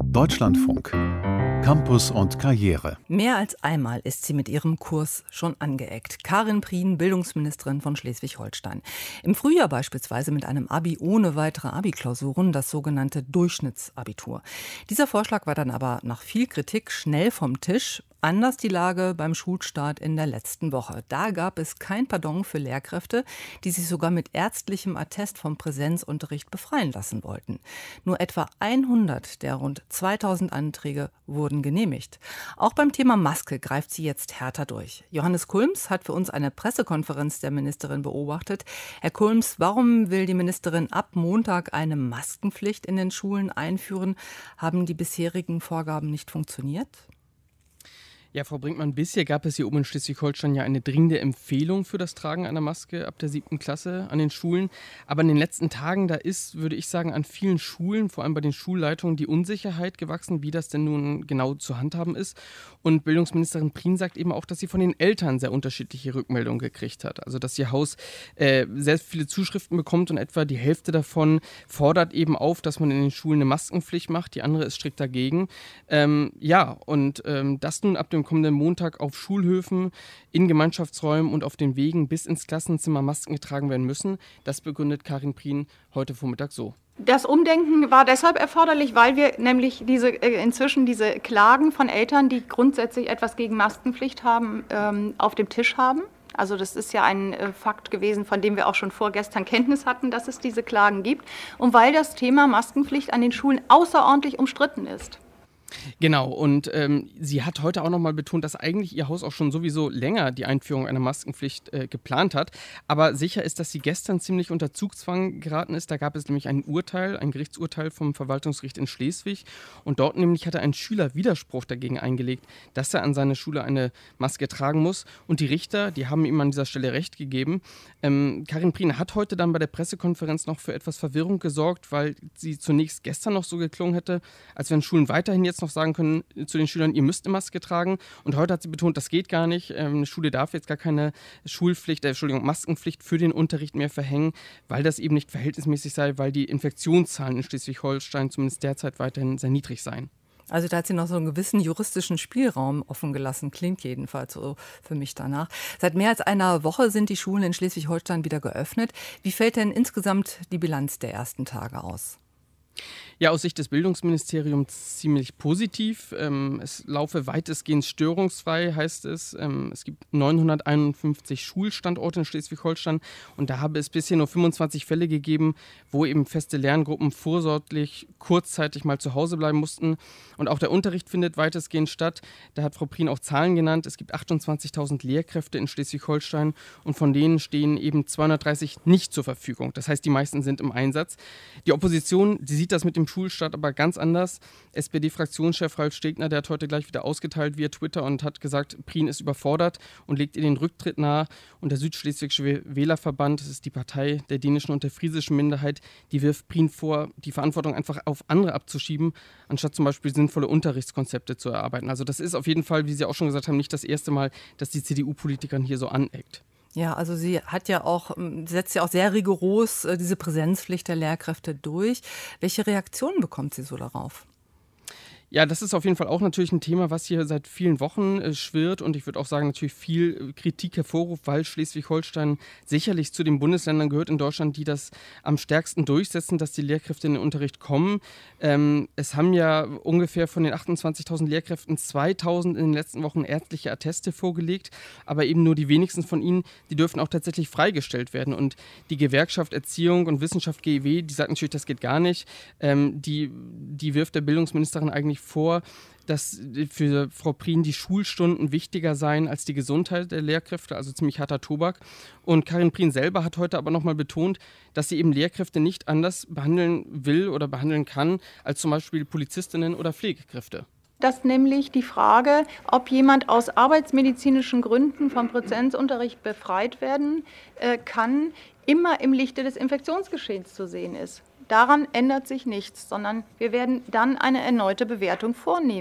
Deutschlandfunk. Campus und Karriere. Mehr als einmal ist sie mit ihrem Kurs schon angeeckt. Karin Prien, Bildungsministerin von Schleswig-Holstein. Im Frühjahr beispielsweise mit einem Abi ohne weitere Abi-Klausuren, das sogenannte Durchschnittsabitur. Dieser Vorschlag war dann aber nach viel Kritik schnell vom Tisch. Anders die Lage beim Schulstart in der letzten Woche. Da gab es kein Pardon für Lehrkräfte, die sich sogar mit ärztlichem Attest vom Präsenzunterricht befreien lassen wollten. Nur etwa 100 der rund 2000 Anträge wurden genehmigt. Auch beim Thema Maske greift sie jetzt härter durch. Johannes Kulms hat für uns eine Pressekonferenz der Ministerin beobachtet. Herr Kulms, warum will die Ministerin ab Montag eine Maskenpflicht in den Schulen einführen? Haben die bisherigen Vorgaben nicht funktioniert? Ja, Frau Brinkmann, bisher gab es hier oben in Schleswig-Holstein ja eine dringende Empfehlung für das Tragen einer Maske ab der 7. Klasse an den Schulen. Aber in den letzten Tagen, da ist, würde ich sagen, an vielen Schulen, vor allem bei den Schulleitungen, die Unsicherheit gewachsen, wie das denn nun genau zu handhaben ist. Und Bildungsministerin Prien sagt eben auch, dass sie von den Eltern sehr unterschiedliche Rückmeldungen gekriegt hat. Also, dass ihr Haus sehr viele Zuschriften bekommt und etwa die Hälfte davon fordert eben auf, dass man in den Schulen eine Maskenpflicht macht. Die andere ist strikt dagegen. Das nun ab dem kommenden Montag auf Schulhöfen, in Gemeinschaftsräumen und auf den Wegen bis ins Klassenzimmer Masken getragen werden müssen. Das begründet Karin Prien heute Vormittag so. Das Umdenken war deshalb erforderlich, weil wir nämlich inzwischen diese Klagen von Eltern, die grundsätzlich etwas gegen Maskenpflicht haben, auf dem Tisch haben. Also das ist ja ein Fakt gewesen, von dem wir auch schon vorgestern Kenntnis hatten, dass es diese Klagen gibt. Und weil das Thema Maskenpflicht an den Schulen außerordentlich umstritten ist. Genau, und sie hat heute auch nochmal betont, dass eigentlich ihr Haus auch schon sowieso länger die Einführung einer Maskenpflicht geplant hat. Aber sicher ist, dass sie gestern ziemlich unter Zugzwang geraten ist. Da gab es nämlich ein Gerichtsurteil vom Verwaltungsgericht in Schleswig. Und dort nämlich hatte ein Schüler Widerspruch dagegen eingelegt, dass er an seiner Schule eine Maske tragen muss. Und die Richter, die haben ihm an dieser Stelle Recht gegeben. Karin Prien hat heute dann bei der Pressekonferenz noch für etwas Verwirrung gesorgt, weil sie zunächst gestern noch so geklungen hätte, als wenn Schulen weiterhin jetzt noch sagen können zu den Schülern, ihr müsst eine Maske tragen. Und heute hat sie betont, das geht gar nicht. Eine Schule darf jetzt gar keine Maskenpflicht für den Unterricht mehr verhängen, weil das eben nicht verhältnismäßig sei, weil die Infektionszahlen in Schleswig-Holstein zumindest derzeit weiterhin sehr niedrig seien. Also da hat sie noch so einen gewissen juristischen Spielraum offen gelassen, klingt jedenfalls so für mich danach. Seit mehr als einer Woche sind die Schulen in Schleswig-Holstein wieder geöffnet. Wie fällt denn insgesamt die Bilanz der ersten Tage aus? Ja, aus Sicht des Bildungsministeriums ziemlich positiv. Es laufe weitestgehend störungsfrei, heißt es. Es gibt 951 Schulstandorte in Schleswig-Holstein und da habe es bisher nur 25 Fälle gegeben, wo eben feste Lerngruppen vorsorglich kurzzeitig mal zu Hause bleiben mussten. Und auch der Unterricht findet weitestgehend statt. Da hat Frau Prien auch Zahlen genannt. Es gibt 28.000 Lehrkräfte in Schleswig-Holstein und von denen stehen eben 230 nicht zur Verfügung. Das heißt, die meisten sind im Einsatz. Die Opposition, die sieht das mit dem Schulstart aber ganz anders. SPD-Fraktionschef Ralf Stegner, der hat heute gleich wieder ausgeteilt via Twitter und hat gesagt, Prien ist überfordert und legt ihr den Rücktritt nahe. Und der Südschleswigsche Wählerverband, das ist die Partei der dänischen und der friesischen Minderheit, die wirft Prien vor, die Verantwortung einfach auf andere abzuschieben, anstatt zum Beispiel sinnvolle Unterrichtskonzepte zu erarbeiten. Also das ist auf jeden Fall, wie Sie auch schon gesagt haben, nicht das erste Mal, dass die CDU-Politikerin hier so aneckt. Ja, also sie setzt ja auch sehr rigoros diese Präsenzpflicht der Lehrkräfte durch. Welche Reaktionen bekommt sie so darauf? Ja, das ist auf jeden Fall auch natürlich ein Thema, was hier seit vielen Wochen schwirrt und ich würde auch sagen, natürlich viel Kritik hervorruft, weil Schleswig-Holstein sicherlich zu den Bundesländern gehört in Deutschland, die das am stärksten durchsetzen, dass die Lehrkräfte in den Unterricht kommen. Es haben ja ungefähr von den 28.000 Lehrkräften 2.000 in den letzten Wochen ärztliche Atteste vorgelegt, aber eben nur die wenigsten von ihnen, die dürfen auch tatsächlich freigestellt werden. Und die Gewerkschaft Erziehung und Wissenschaft GEW, die sagt natürlich, das geht gar nicht. Die wirft der Bildungsministerin eigentlich vor, dass für Frau Prien die Schulstunden wichtiger seien als die Gesundheit der Lehrkräfte, also ziemlich harter Tobak. Und Karin Prien selber hat heute aber nochmal betont, dass sie eben Lehrkräfte nicht anders behandeln will oder behandeln kann, als zum Beispiel Polizistinnen oder Pflegekräfte. Dass nämlich die Frage, ob jemand aus arbeitsmedizinischen Gründen vom Präsenzunterricht befreit werden kann, immer im Lichte des Infektionsgeschehens zu sehen ist. Daran ändert sich nichts, sondern wir werden dann eine erneute Bewertung vornehmen.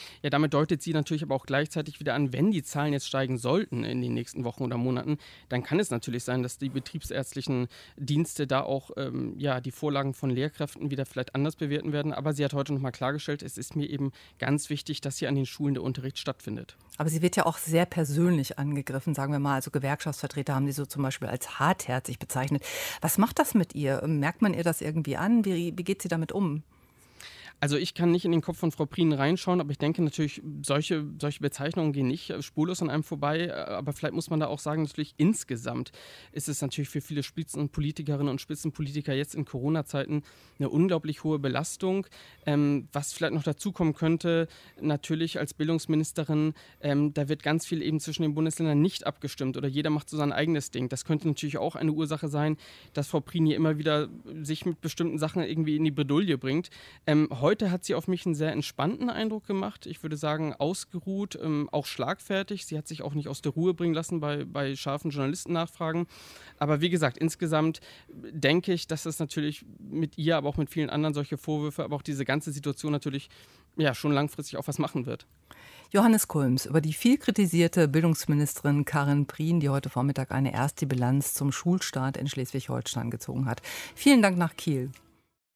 Ja, damit deutet sie natürlich aber auch gleichzeitig wieder an, wenn die Zahlen jetzt steigen sollten in den nächsten Wochen oder Monaten, dann kann es natürlich sein, dass die betriebsärztlichen Dienste da auch die Vorlagen von Lehrkräften wieder vielleicht anders bewerten werden. Aber sie hat heute nochmal klargestellt, es ist mir eben ganz wichtig, dass hier an den Schulen der Unterricht stattfindet. Aber sie wird ja auch sehr persönlich angegriffen, sagen wir mal. Also Gewerkschaftsvertreter haben sie so zum Beispiel als hartherzig bezeichnet. Was macht das mit ihr? Merkt man ihr das irgendwie an? Wie geht sie damit um? Also ich kann nicht in den Kopf von Frau Prien reinschauen, aber ich denke natürlich, solche Bezeichnungen gehen nicht spurlos an einem vorbei. Aber vielleicht muss man da auch sagen, natürlich insgesamt ist es natürlich für viele Spitzenpolitikerinnen und Spitzenpolitiker jetzt in Corona-Zeiten eine unglaublich hohe Belastung. Was vielleicht noch dazu kommen könnte, natürlich als Bildungsministerin, da wird ganz viel eben zwischen den Bundesländern nicht abgestimmt oder jeder macht so sein eigenes Ding. Das könnte natürlich auch eine Ursache sein, dass Frau Prien hier immer wieder sich mit bestimmten Sachen irgendwie in die Bredouille bringt. Heute hat sie auf mich einen sehr entspannten Eindruck gemacht. Ich würde sagen, ausgeruht, auch schlagfertig. Sie hat sich auch nicht aus der Ruhe bringen lassen bei scharfen Journalistennachfragen. Aber wie gesagt, insgesamt denke ich, dass es natürlich mit ihr, aber auch mit vielen anderen solche Vorwürfe, aber auch diese ganze Situation natürlich schon langfristig auch was machen wird. Johannes Kulms über die viel kritisierte Bildungsministerin Karin Prien, die heute Vormittag eine erste Bilanz zum Schulstart in Schleswig-Holstein gezogen hat. Vielen Dank nach Kiel.